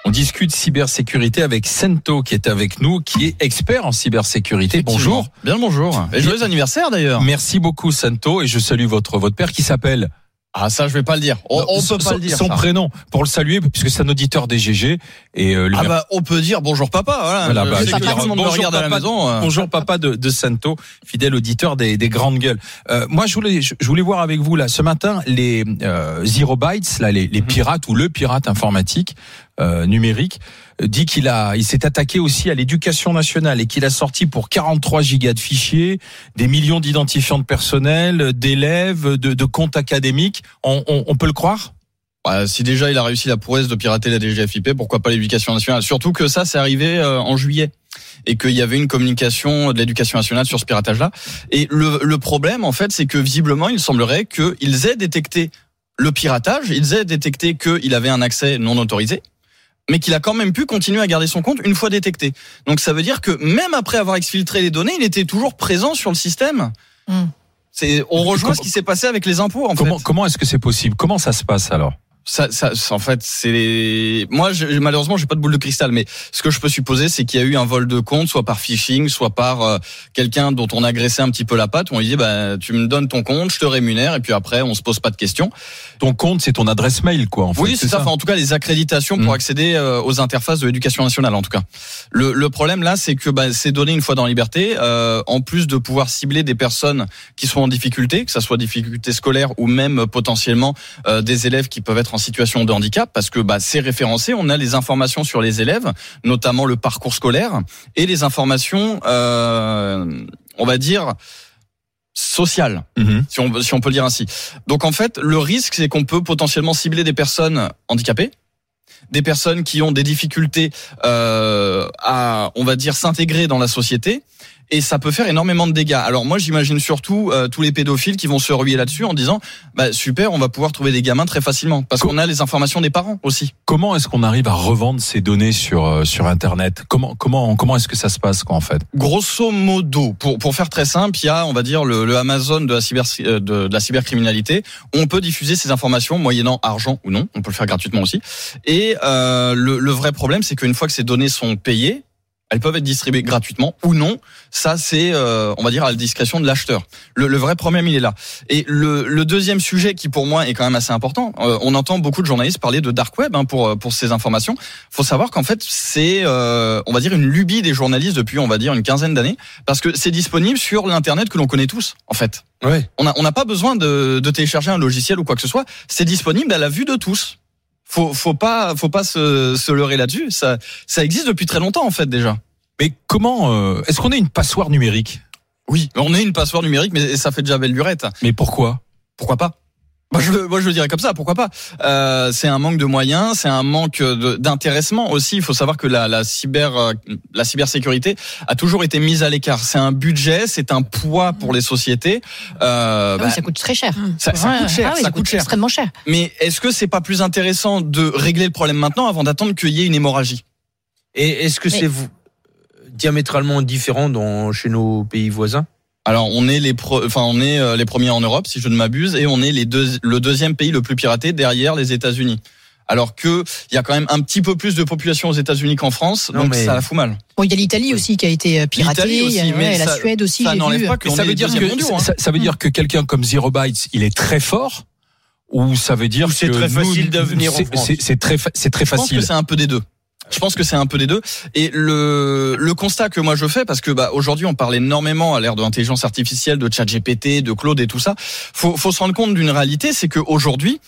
On discute cybersécurité avec Sento qui est avec nous, qui est expert en cybersécurité. Bonjour. Bien le bonjour. Et joyeux anniversaire d'ailleurs. Merci beaucoup Sento, et je salue votre père qui s'appelle... Ah ça je vais pas le dire. On peut pas le dire. Son prénom pour le saluer puisque c'est un auditeur des GG et on peut dire bonjour papa. Voilà. Bonjour papa, à la maison. Bonjour papa de Sento, fidèle auditeur des grandes gueules. Moi je voulais voir avec vous là ce matin les Zero Bytes là, les pirates ou le pirate informatique numérique dit qu'il s'est attaqué aussi à l'éducation nationale et qu'il a sorti pour 43 gigas de fichiers, des millions d'identifiants de personnel, d'élèves, de comptes académiques. On peut le croire ? Si déjà il a réussi la prouesse de pirater la DGFiP, pourquoi pas l'éducation nationale ? Surtout que ça, c'est arrivé en juillet et qu'il y avait une communication de l'éducation nationale sur ce piratage-là. Et le problème, en fait, c'est que visiblement, il semblerait qu'ils aient détecté le piratage, ils aient détecté qu'il avait un accès non autorisé, mais qu'il a quand même pu continuer à garder son compte une fois détecté. Donc ça veut dire que même après avoir exfiltré les données, il était toujours présent sur le système. On rejoint ce qui s'est passé avec les impôts. Comment est-ce que c'est possible ? Comment ça se passe alors ? En fait, moi, malheureusement, j'ai pas de boule de cristal, mais ce que je peux supposer, c'est qu'il y a eu un vol de compte, soit par phishing, soit par quelqu'un dont on a graissé un petit peu la patte, où on lui dit, tu me donnes ton compte, je te rémunère, et puis après, on se pose pas de questions. Ton compte, c'est ton adresse mail, quoi, en fait. Oui, c'est ça. Enfin, en tout cas, les accréditations pour accéder aux interfaces de l'éducation nationale, en tout cas. Le problème, là, c'est que ces données, une fois dans la liberté, en plus de pouvoir cibler des personnes qui sont en difficulté, que ça soit difficulté scolaire ou même potentiellement des élèves qui peuvent être en situation de handicap, parce que c'est référencé, on a les informations sur les élèves, notamment le parcours scolaire, et les informations, on va dire, sociales, si on peut le dire ainsi. Donc en fait, le risque, c'est qu'on peut potentiellement cibler des personnes handicapées, des personnes qui ont des difficultés à, on va dire, s'intégrer dans la société. Et ça peut faire énormément de dégâts. Alors moi, j'imagine surtout tous les pédophiles qui vont se ruer là-dessus en disant super, on va pouvoir trouver des gamins très facilement parce qu'on a les informations des parents aussi. Comment est-ce qu'on arrive à revendre ces données sur Internet ? Comment est-ce que ça se passe, quoi, en fait ? Grosso modo, pour faire très simple, il y a, on va dire, le Amazon de la cybercriminalité. On peut diffuser ces informations moyennant argent ou non. On peut le faire gratuitement aussi. Et le vrai problème, c'est qu'une fois que ces données sont payées, elles peuvent être distribuées gratuitement ou non. Ça, c'est, on va dire, à la discrétion de l'acheteur. Le vrai problème, il est là. Et le deuxième sujet qui, pour moi, est quand même assez important, on entend beaucoup de journalistes parler de dark web pour ces informations. Faut savoir qu'en fait, c'est, on va dire, une lubie des journalistes depuis, on va dire, une quinzaine d'années, parce que c'est disponible sur l'internet que l'on connaît tous, en fait. Ouais. On n'a pas besoin de télécharger un logiciel ou quoi que ce soit. C'est disponible à la vue de tous. Faut pas se leurrer là-dessus. Ça existe depuis très longtemps, en fait, déjà. Mais comment est-ce qu'on est une passoire numérique ? Oui, on est une passoire numérique, mais ça fait déjà belle lurette. Mais pourquoi ? Pourquoi pas ? Moi, je le dirais comme ça. Pourquoi pas ? C'est un manque de moyens, c'est un manque d'intéressement aussi. Il faut savoir que la cybersécurité a toujours été mise à l'écart. C'est un budget, c'est un poids pour les sociétés. Ça coûte très cher. Ça coûte cher. Ça coûte cher. Extrêmement cher. Mais est-ce que c'est pas plus intéressant de régler le problème maintenant avant d'attendre qu'il y ait une hémorragie ? Et est-ce que c'est diamétralement différent chez nos pays voisins ? Alors on est les premiers en Europe, si je ne m'abuse, et on est le deuxième pays le plus piraté derrière les États-Unis. Alors que il y a quand même un petit peu plus de population aux États-Unis qu'en France, donc ça la fout mal. Bon, il y a l'Italie aussi qui a été piratée, la Suède aussi. Ça n'enlève pas que ça veut dire ça veut dire que quelqu'un comme Zero Bytes, il est très fort, ou ça veut dire que c'est très facile de venir en France. C'est très facile. Je pense que c'est un peu des deux. Je pense que c'est un peu des deux. Et le constat que moi je fais, parce que aujourd'hui on parle énormément à l'ère de l'intelligence artificielle, de ChatGPT, de Claude et tout ça. Faut se rendre compte d'une réalité, c'est que aujourd'hui,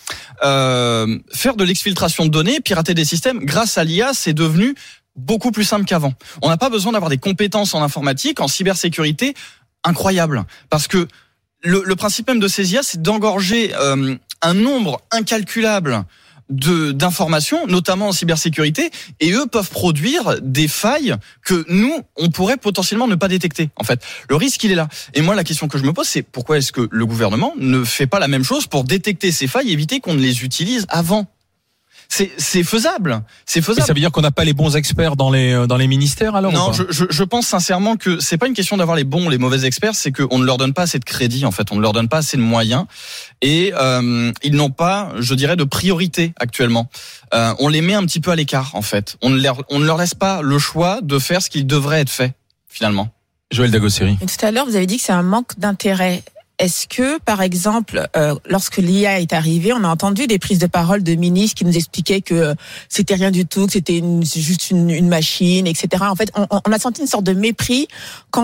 faire de l'exfiltration de données, pirater des systèmes, grâce à l'IA, c'est devenu beaucoup plus simple qu'avant. On n'a pas besoin d'avoir des compétences en informatique, en cybersécurité, incroyables, parce que le principe même de ces IA, c'est d'engorger un nombre incalculable d'informations, notamment en cybersécurité, et eux peuvent produire des failles que nous, on pourrait potentiellement ne pas détecter. En fait, le risque, il est là. Et moi, la question que je me pose, c'est pourquoi est-ce que le gouvernement ne fait pas la même chose pour détecter ces failles et éviter qu'on ne les utilise avant ? C'est faisable. C'est faisable. Mais ça veut dire qu'on n'a pas les bons experts dans les ministères alors? Non, je pense sincèrement que c'est pas une question d'avoir les bons ou les mauvais experts, c'est qu'on ne leur donne pas assez de crédit en fait, on ne leur donne pas assez de moyens et ils n'ont pas, je dirais, de priorité actuellement. On les met un petit peu à l'écart en fait. On ne leur laisse pas le choix de faire ce qui devrait être fait finalement. Joël Dagosseri. Tout à l'heure, vous avez dit que c'est un manque d'intérêt. Est-ce que, par exemple, lorsque l'IA est arrivée, on a entendu des prises de parole de ministres qui nous expliquaient que c'était rien du tout, que c'était juste une machine, etc. En fait, on a senti une sorte de mépris quant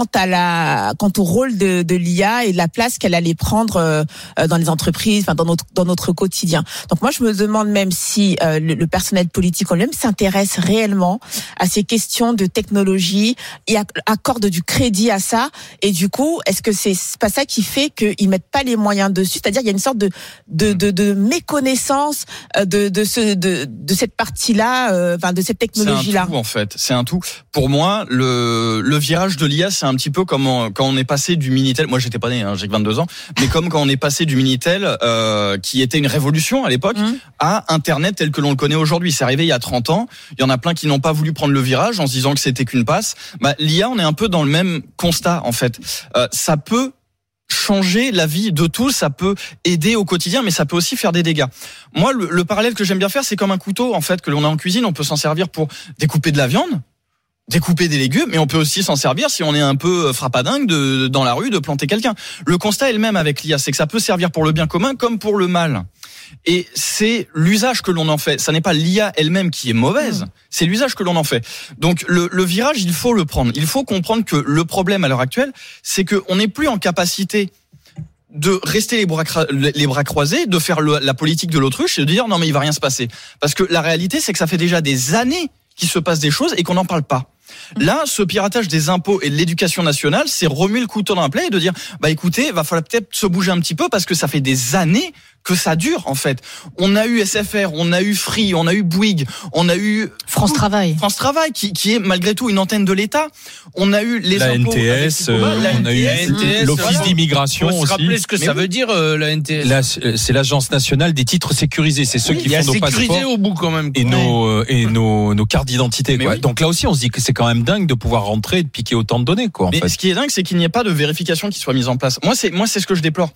au rôle de l'IA et de la place qu'elle allait prendre dans les entreprises, enfin dans notre quotidien. Donc moi, je me demande même si le personnel politique en lui-même s'intéresse réellement à ces questions de technologie et accorde du crédit à ça. Et du coup, est-ce que c'est pas ça qui fait que ils mettent pas les moyens dessus, c'est-à-dire il y a une sorte de méconnaissance de cette partie-là, de cette technologie-là. C'est un tout en fait, c'est un tout. Pour moi, le virage de l'IA, c'est un petit peu comme quand on est passé du Minitel. Moi, j'étais pas né, j'ai que 22 ans, mais comme quand on est passé du Minitel, qui était une révolution à l'époque, à Internet tel que l'on le connaît aujourd'hui. C'est arrivé il y a 30 ans. Il y en a plein qui n'ont pas voulu prendre le virage en se disant que c'était qu'une passe. L'IA, on est un peu dans le même constat en fait. Ça peut changer la vie de tous, ça peut aider au quotidien, mais ça peut aussi faire des dégâts. Moi, le parallèle que j'aime bien faire, c'est comme un couteau, en fait, que l'on a en cuisine. On peut s'en servir pour découper de la viande, découper des légumes, mais on peut aussi s'en servir si on est un peu frappadingue dans la rue de planter quelqu'un. Le constat est le même avec l'IA, c'est que ça peut servir pour le bien commun comme pour le mal. Et c'est l'usage que l'on en fait. Ça n'est pas l'IA elle-même qui est mauvaise, c'est l'usage que l'on en fait. Donc le virage, il faut le prendre. Il faut comprendre que le problème à l'heure actuelle, c'est qu'on n'est plus en capacité de rester les bras croisés, de faire la politique de l'autruche et de dire non mais il va rien se passer. Parce que la réalité, c'est que ça fait déjà des années qu'il se passe des choses et qu'on n'en parle pas. Là, ce piratage des impôts et de l'éducation nationale, c'est remuer le couteau dans la plaie et de dire, écoutez, va falloir peut-être se bouger un petit peu parce que ça fait des années que ça dure, en fait. On a eu SFR, on a eu Free, on a eu Bouygues, on a eu France Travail, qui est malgré tout une antenne de l'État. On a eu les impôts. NTS, on a eu l'Office d'immigration aussi. Faut se rappeler ce que ça veut dire, la NTS. C'est l'Agence nationale des titres sécurisés. C'est ceux qui font nos passeports. Sécurisé au bout quand même. Et nos cartes d'identité, quoi. Oui. Donc là aussi, on se dit que c'est quand même dingue de pouvoir rentrer et de piquer autant de données, quoi. Mais ce qui est dingue, c'est qu'il n'y ait pas de vérification qui soit mise en place. Moi, c'est ce que je déplore.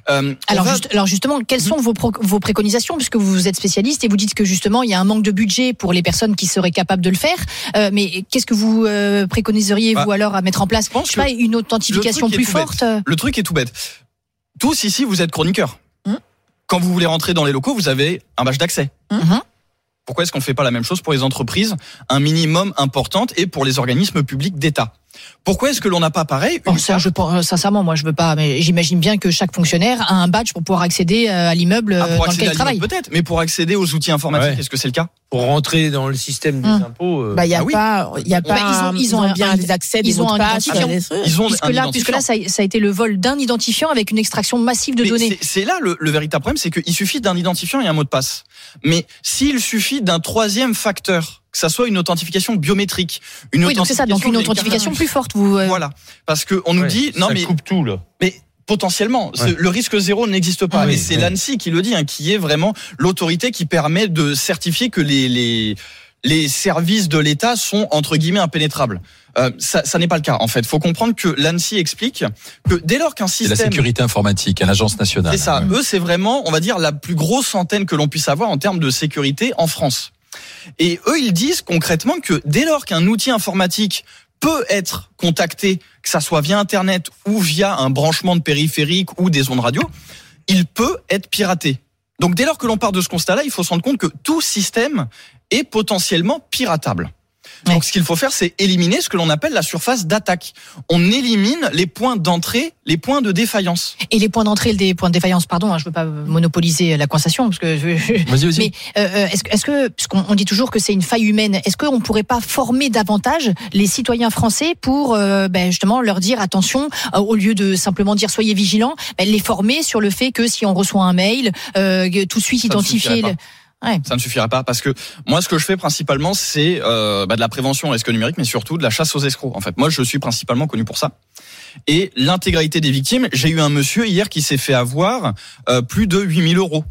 Alors justement, quelles sont vos préconisations, puisque vous êtes spécialiste et vous dites que justement il y a un manque de budget pour les personnes qui seraient capables de le faire. Mais qu'est-ce que vous préconiseriez vous alors à mettre en place? Je sais pas, une authentification plus forte. Le truc est tout bête. Tous ici, vous êtes chroniqueurs. Quand vous voulez rentrer dans les locaux, vous avez un badge d'accès. Pourquoi est-ce qu'on ne fait pas la même chose pour les entreprises, un minimum importante, et pour les organismes publics d'État? Pourquoi est-ce que l'on n'a pas pareil? Sincèrement, moi je veux pas, mais j'imagine bien que chaque fonctionnaire a un badge pour pouvoir accéder à l'immeuble dans lequel il travaille. Peut-être, mais pour accéder aux outils informatiques, est-ce que c'est le cas? Pour rentrer dans le système des impôts, il y a pas, ils ont bien des accès, des mots de passe. Puisque là, ça a été le vol d'un identifiant avec une extraction massive de données. C'est là le véritable problème, c'est qu'il suffit d'un identifiant et un mot de passe. Mais s'il suffit d'un troisième facteur, que ça soit une authentification biométrique, donc c'est ça, donc une authentification plus forte. Voilà, parce que on nous dit non mais coupe tout là. Mais potentiellement, le risque zéro n'existe pas. Et c'est l'ANSSI qui le dit, qui est vraiment l'autorité qui permet de certifier que les services de l'État sont entre guillemets impénétrables. Ça n'est pas le cas en fait. Faut comprendre que l'ANSSI explique que dès lors qu'un système, c'est la sécurité informatique, à l'agence nationale. C'est ça. Eux, c'est vraiment, on va dire, la plus grosse antenne que l'on puisse avoir en termes de sécurité en France. Et eux, ils disent concrètement que dès lors qu'un outil informatique peut être contacté, que ça soit via Internet ou via un branchement de périphérique ou des ondes radio, il peut être piraté. Donc dès lors que l'on part de ce constat-là, il faut se rendre compte que tout système est potentiellement piratable. Donc ce qu'il faut faire, c'est éliminer ce que l'on appelle la surface d'attaque. On élimine les points d'entrée, les points de défaillance. Et les points d'entrée et les points de défaillance, pardon, je veux pas monopoliser la conversation, parce que vas-y. Mais est-ce que, puisqu'on dit toujours que c'est une faille humaine, est-ce qu'on pourrait pas former davantage les citoyens français pour justement leur dire attention, au lieu de simplement dire soyez vigilants, les former sur le fait que si on reçoit un mail, tout de suite identifier. Ça ne suffira pas parce que moi, ce que je fais principalement, c'est de la prévention au risque numérique, mais surtout de la chasse aux escrocs. En fait, moi, je suis principalement connu pour ça. Et l'intégralité des victimes, j'ai eu un monsieur hier qui s'est fait avoir plus de 8 000 euros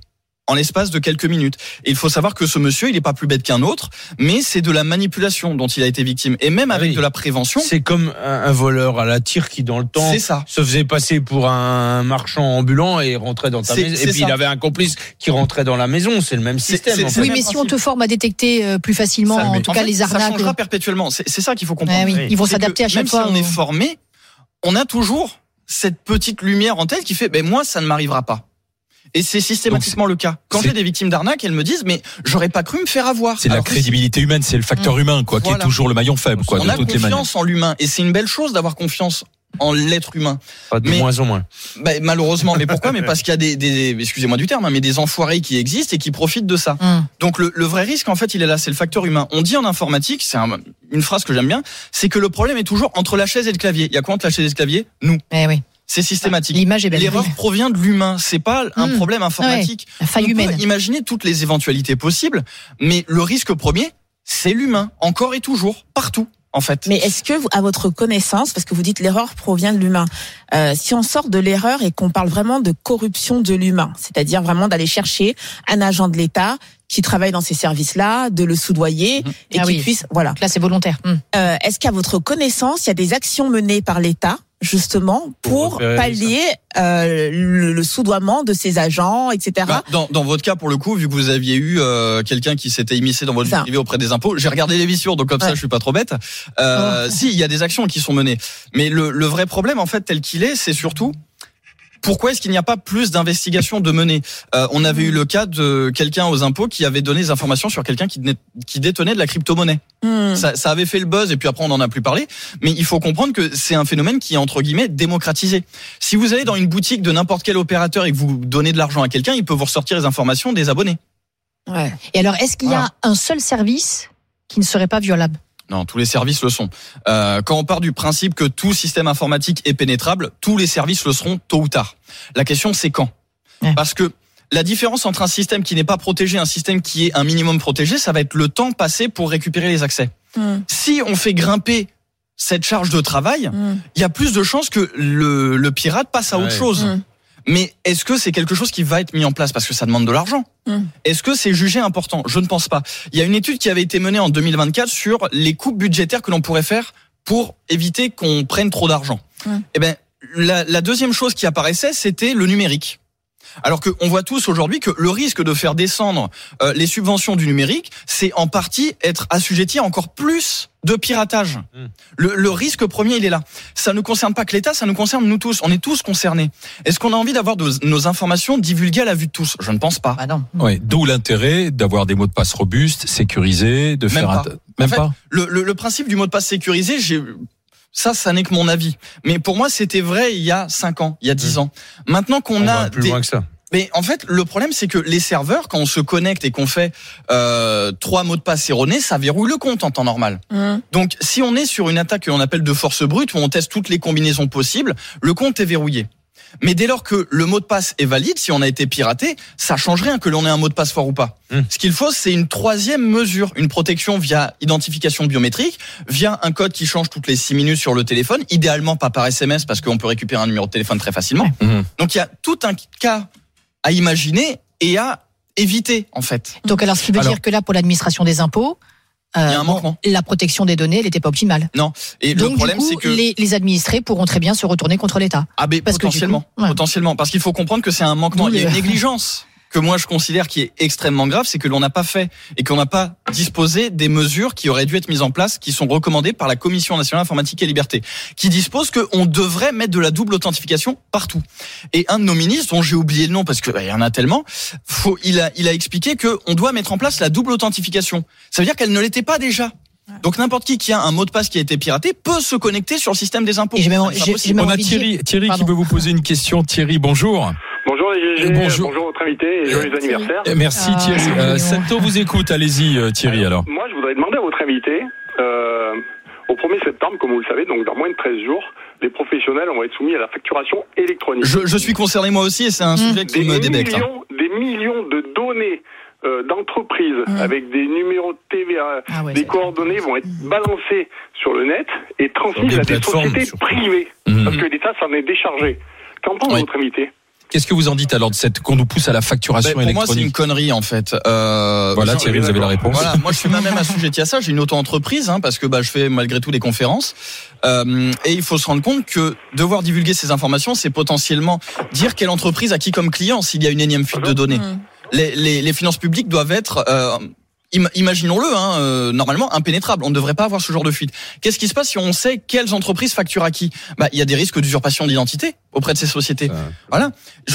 en l'espace de quelques minutes. Et il faut savoir que ce monsieur, il est pas plus bête qu'un autre, mais c'est de la manipulation dont il a été victime. Et même avec de la prévention. C'est comme un voleur à la tire qui, dans le temps, se faisait passer pour un marchand ambulant et rentrait dans ta maison. Et puis il avait un complice qui rentrait dans la maison. C'est le même système. Oui, mais si on te forme à détecter plus facilement, en tout cas, les arnaques. Ça changera perpétuellement. C'est ça qu'il faut comprendre. Oui. Ils vont s'adapter à chaque fois. Même si on est formé, on a toujours cette petite lumière en tête qui fait, moi, ça ne m'arrivera pas. Et c'est systématiquement le cas. Quand j'ai des victimes d'arnaque, elles me disent, mais j'aurais pas cru me faire avoir. C'est la crédibilité humaine, c'est le facteur humain, qui est toujours le maillon faible, on a confiance en l'humain. Et c'est une belle chose d'avoir confiance en l'être humain. De moins en moins. Malheureusement. Mais pourquoi? Mais parce qu'il y a des excusez-moi du terme, mais des enfoirés qui existent et qui profitent de ça. Donc le vrai risque, en fait, il est là, c'est le facteur humain. On dit en informatique, c'est une phrase que j'aime bien, c'est que le problème est toujours entre la chaise et le clavier. Il y a quoi entre la chaise et le clavier? Nous. Oui. C'est systématique. L'image est belle. L'erreur provient de l'humain. C'est pas un problème informatique. La faille humaine. On peut imaginer toutes les éventualités possibles, mais le risque premier, c'est l'humain. Encore et toujours. Partout. En fait. Mais est-ce que, à votre connaissance, parce que vous dites l'erreur provient de l'humain, si on sort de l'erreur et qu'on parle vraiment de corruption de l'humain, c'est-à-dire vraiment d'aller chercher un agent de l'État qui travaille dans ces services-là, de le soudoyer et qui puisse, voilà. Là, c'est volontaire. Est-ce qu'à votre connaissance, il y a des actions menées par l'État justement pour pallier le soudoiement de ces agents, etc. Dans votre cas, pour le coup, vu que vous aviez eu quelqu'un qui s'était immiscé dans votre vie privée auprès des impôts, j'ai regardé les vissures, donc comme ça, je suis pas trop bête. Si, il y a des actions qui sont menées, mais le vrai problème, en fait, tel qu'il est, c'est surtout pourquoi est-ce qu'il n'y a pas plus d'investigations de menées? On avait eu le cas de quelqu'un aux impôts qui avait donné des informations sur quelqu'un qui détenait de la crypto-monnaie. Ça avait fait le buzz et puis après on n'en a plus parlé. Mais il faut comprendre que c'est un phénomène qui est entre guillemets démocratisé. Si vous allez dans une boutique de n'importe quel opérateur et que vous donnez de l'argent à quelqu'un, il peut vous ressortir les informations des abonnés. Ouais. Et alors, est-ce qu'il y a un seul service qui ne serait pas violable? Non, tous les services le sont. Quand on part du principe que tout système informatique est pénétrable, tous les services le seront tôt ou tard. La question, c'est quand. Parce que la différence entre un système qui n'est pas protégé et un système qui est un minimum protégé, ça va être le temps passé pour récupérer les accès. Si on fait grimper cette charge de travail, il y a plus de chances que le pirate passe à autre chose. Mais est-ce que c'est quelque chose qui va être mis en place parce que ça demande de l'argent? Est-ce que c'est jugé important? Je ne pense pas. Il y a une étude qui avait été menée en 2024 sur les coupes budgétaires que l'on pourrait faire pour éviter qu'on prenne trop d'argent. Eh ben, la deuxième chose qui apparaissait, c'était le numérique. Alors qu'on voit tous aujourd'hui que le risque de faire descendre les subventions du numérique, c'est en partie être assujetti à encore plus de piratage. Le risque premier, il est là. Ça ne concerne pas que l'État, ça nous concerne nous tous. On est tous concernés. Est-ce qu'on a envie d'avoir nos informations divulguées à la vue de tous? Je ne pense pas. Non. Ouais, d'où l'intérêt d'avoir des mots de passe robustes, sécurisés, de faire Même pas. Le principe du mot de passe sécurisé, ça n'est que mon avis. Mais pour moi, c'était vrai il y a 5 ans, il y a 10 ans. Maintenant qu'on a plus loin que ça. Mais en fait, le problème, c'est que les serveurs, quand on se connecte et qu'on fait 3 mots de passe erronés, ça verrouille le compte en temps normal. Donc, si on est sur une attaque qu'on appelle de force brute, où on teste toutes les combinaisons possibles, le compte est verrouillé. Mais dès lors que le mot de passe est valide, si on a été piraté, ça change rien que l'on ait un mot de passe fort ou pas. Ce qu'il faut, c'est une troisième mesure, une protection via identification biométrique, via un code qui change toutes les 6 minutes sur le téléphone, idéalement pas par SMS parce qu'on peut récupérer un numéro de téléphone très facilement. Donc il y a tout un cas à imaginer et à éviter en fait. Donc alors ce qui veut dire que là pour l'administration des impôts, il y a un manquement. La protection des données, elle n'était pas optimale. Non. Et donc, le problème, du coup, c'est que les administrés pourront très bien se retourner contre l'État. Ah, mais potentiellement. Potentiellement. Parce qu'il faut comprendre que c'est un manquement. Il y a une négligence que moi je considère qui est extrêmement grave, c'est que l'on n'a pas fait et qu'on n'a pas disposé des mesures qui auraient dû être mises en place, qui sont recommandées par la Commission nationale informatique et liberté, qui dispose qu'on devrait mettre de la double authentification partout. Et un de nos ministres, dont j'ai oublié le nom parce que il y en a tellement, il a expliqué que on doit mettre en place la double authentification. Ça veut dire qu'elle ne l'était pas déjà. Donc n'importe qui a un mot de passe qui a été piraté peut se connecter sur le système des impôts. On a Thierry qui veut vous poser une question. Thierry, bonjour. Bonjour les GG, bonjour votre invité et joyeux anniversaire. Merci Thierry. Sento vous écoute, allez-y Thierry alors. Moi je voudrais demander à votre invité, au 1er septembre, comme vous le savez, donc dans moins de 13 jours, les professionnels vont être soumis à la facturation électronique. Je suis concerné moi aussi et c'est un sujet qui me débecte. Des millions de données d'entreprises avec des numéros de TVA, des coordonnées vont être balancées sur le net et transmises à des sociétés privées. Parce que l'État s'en est déchargé. Qu'en pense votre invité ? Qu'est-ce que vous en dites alors de cette qu'on nous pousse à la facturation électronique? Pour moi, c'est une connerie en fait. Voilà, Thierry, vous avez la réponse. Voilà, moi je suis moi-même assujetti à ça. J'ai une auto-entreprise parce que je fais malgré tout des conférences. Et il faut se rendre compte que devoir divulguer ces informations, c'est potentiellement dire quelle entreprise a qui comme client s'il y a une énième fuite de données. Les finances publiques doivent être imaginons-le, normalement impénétrable. On ne devrait pas avoir ce genre de fuite. Qu'est-ce qui se passe si on sait quelles entreprises facturent à qui? Il y a des risques d'usurpation d'identité auprès de ces sociétés. Voilà.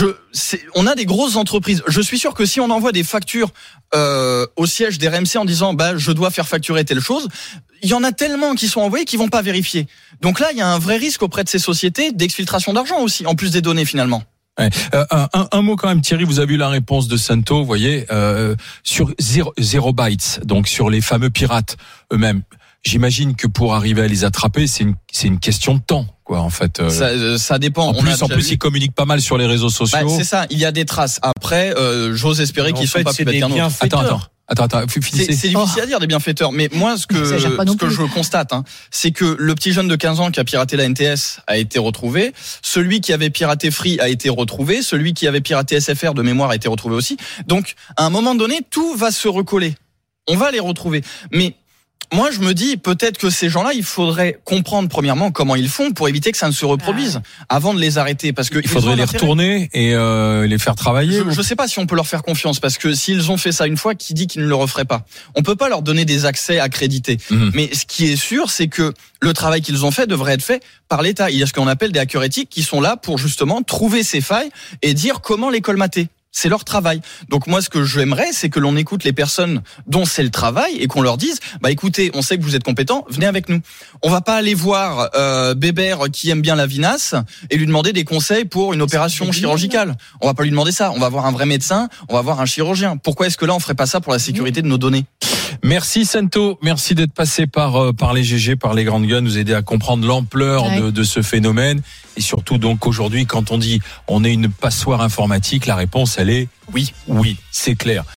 On a des grosses entreprises. Je suis sûr que si on envoie des factures au siège des RMC en disant je dois faire facturer telle chose, il y en a tellement qui sont envoyés qui vont pas vérifier. Donc là, il y a un vrai risque auprès de ces sociétés d'exfiltration d'argent aussi, en plus des données finalement. Ouais. Un mot quand même, Thierry, vous avez eu la réponse de Sento, vous voyez, sur Zero Bytes, donc sur les fameux pirates eux-mêmes. J'imagine que pour arriver à les attraper, c'est une question de temps, quoi, en fait. Ça dépend. En plus, ils communiquent pas mal sur les réseaux sociaux. C'est ça. Il y a des traces. Après, j'ose espérer qu'ils sont pas plus bêtes qu'un autre. Attends, finissez. C'est difficile à dire des bienfaiteurs, mais moi ce que je constate, c'est que le petit jeune de 15 ans qui a piraté la NTS a été retrouvé, celui qui avait piraté Free a été retrouvé, celui qui avait piraté SFR de mémoire a été retrouvé aussi. Donc à un moment donné, tout va se recoller. On va les retrouver, mais moi, je me dis peut-être que ces gens-là, il faudrait comprendre premièrement comment ils font pour éviter que ça ne se reproduise avant de les arrêter, parce que il faudrait les retourner et les faire travailler. Je sais pas si on peut leur faire confiance, parce que s'ils ont fait ça une fois, qui dit qu'ils ne le referaient pas? On peut pas leur donner des accès accrédités. Mais ce qui est sûr, c'est que le travail qu'ils ont fait devrait être fait par l'État. Il y a ce qu'on appelle des hackers éthiques qui sont là pour justement trouver ces failles et dire comment les colmater. C'est leur travail. Donc moi, ce que j'aimerais, c'est que l'on écoute les personnes dont c'est le travail et qu'on leur dise, écoutez, on sait que vous êtes compétents, venez avec nous. On va pas aller voir Bébert qui aime bien la vinasse et lui demander des conseils pour une opération chirurgicale. On va pas lui demander ça. On va voir un vrai médecin, on va voir un chirurgien. Pourquoi est-ce que là, on ferait pas ça pour la sécurité de nos données? Merci Sento, merci d'être passé par les GG, par les grandes gueules, nous aider à comprendre l'ampleur de ce phénomène. Et surtout, donc, aujourd'hui, quand on dit on est une passoire informatique, la réponse, elle est oui, c'est clair.